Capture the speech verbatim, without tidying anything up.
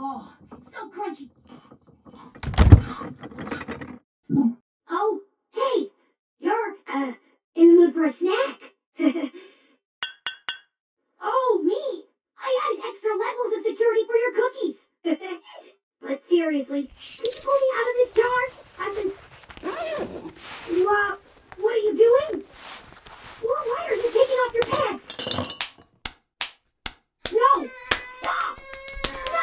Oh, so crunchy. Oh, hey, you're, uh, in the mood for a snack? Oh, me! I added extra levels of security for your cookies! But seriously,